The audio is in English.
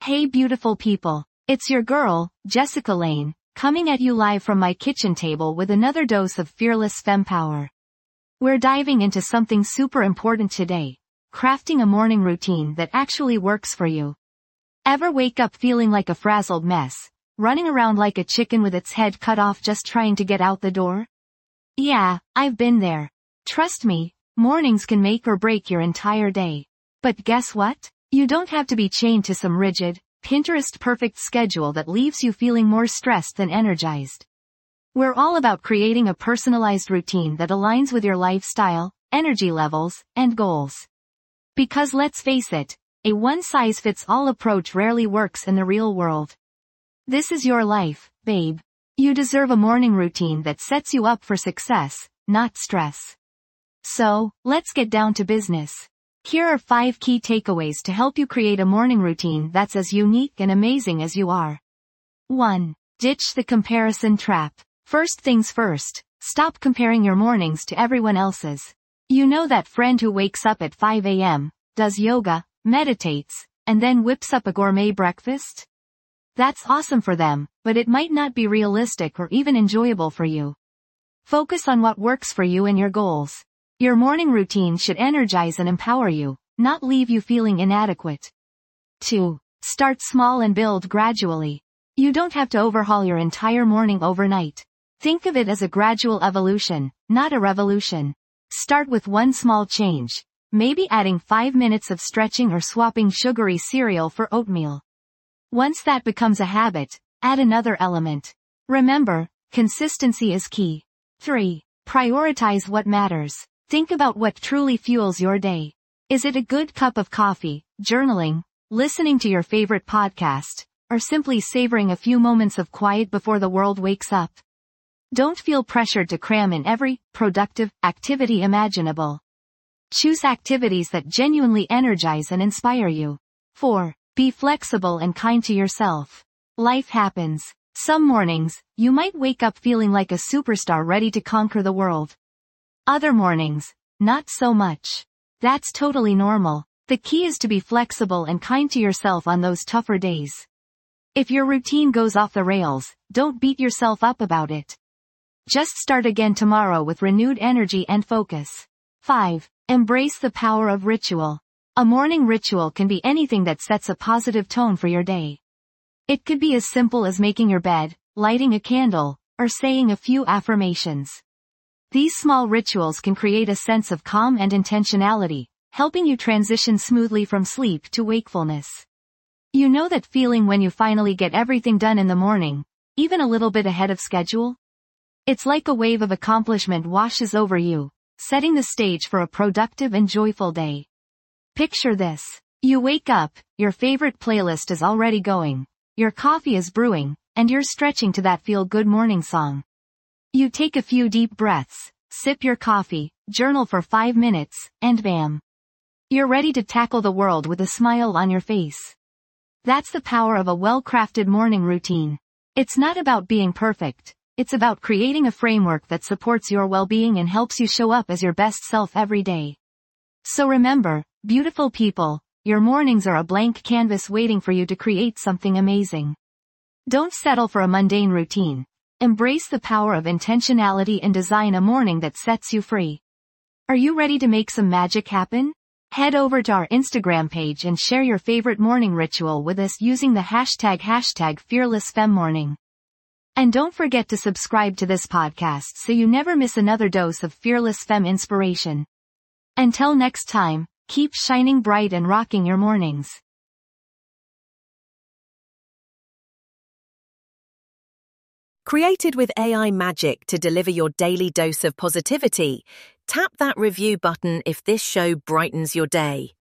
Hey beautiful people, it's your girl, Jessica Lane, coming at you live from my kitchen table with another dose of fearless femme power. We're diving into something super important today, crafting a morning routine that actually works for you. Ever wake up feeling like a frazzled mess, running around like a chicken with its head cut off just trying to get out the door? Yeah, I've been there. Trust me, mornings can make or break your entire day. But guess what? You don't have to be chained to some rigid, Pinterest-perfect schedule that leaves you feeling more stressed than energized. We're all about creating a personalized routine that aligns with your lifestyle, energy levels, and goals. Because let's face it, a one-size-fits-all approach rarely works in the real world. This is your life, babe. You deserve a morning routine that sets you up for success, not stress. So, let's get down to business. Here are 5 key takeaways to help you create a morning routine that's as unique and amazing as you are. 1. Ditch the comparison trap. First things first, stop comparing your mornings to everyone else's. You know that friend who wakes up at 5 a.m., does yoga, meditates, and then whips up a gourmet breakfast? That's awesome for them, but it might not be realistic or even enjoyable for you. Focus on what works for you and your goals. Your morning routine should energize and empower you, not leave you feeling inadequate. 2. Start small and build gradually. You don't have to overhaul your entire morning overnight. Think of it as a gradual evolution, not a revolution. Start with one small change, maybe adding 5 minutes of stretching or swapping sugary cereal for oatmeal. Once that becomes a habit, add another element. Remember, consistency is key. 3. Prioritize what matters. Think about what truly fuels your day. Is it a good cup of coffee, journaling, listening to your favorite podcast, or simply savoring a few moments of quiet before the world wakes up? Don't feel pressured to cram in every productive activity imaginable. Choose activities that genuinely energize and inspire you. 4. Be flexible and kind to yourself. Life happens. Some mornings, you might wake up feeling like a superstar ready to conquer the world. Other mornings, not so much. That's totally normal. The key is to be flexible and kind to yourself on those tougher days. If your routine goes off the rails, don't beat yourself up about it. Just start again tomorrow with renewed energy and focus. 5. Embrace the power of ritual. A morning ritual can be anything that sets a positive tone for your day. It could be as simple as making your bed, lighting a candle, or saying a few affirmations. These small rituals can create a sense of calm and intentionality, helping you transition smoothly from sleep to wakefulness. You know that feeling when you finally get everything done in the morning, even a little bit ahead of schedule? It's like a wave of accomplishment washes over you, setting the stage for a productive and joyful day. Picture this. You wake up, your favorite playlist is already going, your coffee is brewing, and you're stretching to that feel-good morning song. You take a few deep breaths, sip your coffee, journal for 5 minutes, and bam. You're ready to tackle the world with a smile on your face. That's the power of a well-crafted morning routine. It's not about being perfect, it's about creating a framework that supports your well-being and helps you show up as your best self every day. So remember, beautiful people, your mornings are a blank canvas waiting for you to create something amazing. Don't settle for a mundane routine. Embrace the power of intentionality and design a morning that sets you free. Are you ready to make some magic happen? Head over to our Instagram page and share your favorite morning ritual with us using the hashtag #FearlessFemMorning. And don't forget to subscribe to this podcast so you never miss another dose of Fearless Femme inspiration. Until next time, keep shining bright and rocking your mornings. Created with AI magic to deliver your daily dose of positivity, tap that review button if this show brightens your day.